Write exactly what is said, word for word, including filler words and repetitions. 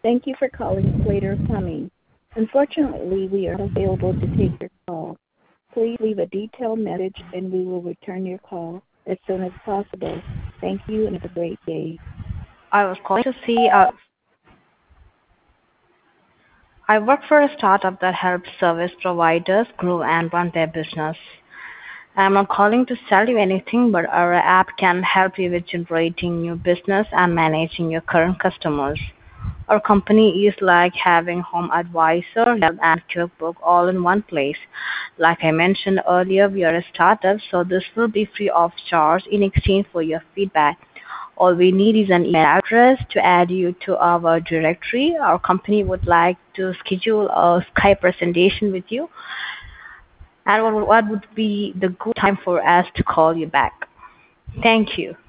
Thank you for calling Slater Plumbing. Unfortunately, we are not available to take your call. Please leave a detailed message and we will return your call as soon as possible. Thank you and have a great day. I was calling to see. Uh, I work for a startup that helps service providers grow and run their business. I'm not calling to sell you anything, but our app can help you with generating new business and managing your current customers. Our company is like having Home Advisor, Yelp, and QuickBook all in one place. Like I mentioned earlier, we are a startup, so this will be free of charge in exchange for your feedback. All we need is an email address to add you to our directory. Our company would like to schedule a Skype presentation with you. And what, what would be the good time for us to call you back? Thank you.